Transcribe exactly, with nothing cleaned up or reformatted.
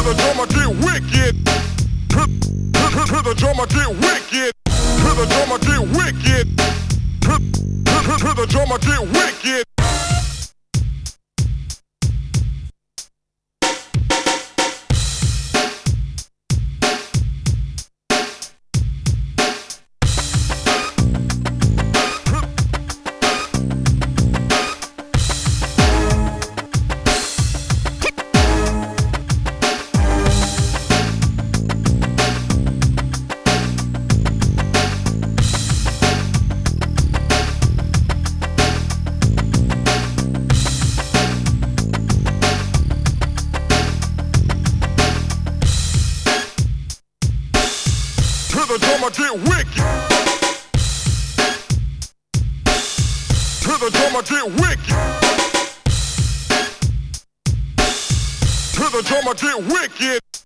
the drum I get wicked. To, to, to the drum I get wicked. To the drum I get wicked. To, to, to the drum I get wicked. To the drum I get wicked. To the drum I get wicked. To the drum I get wicked.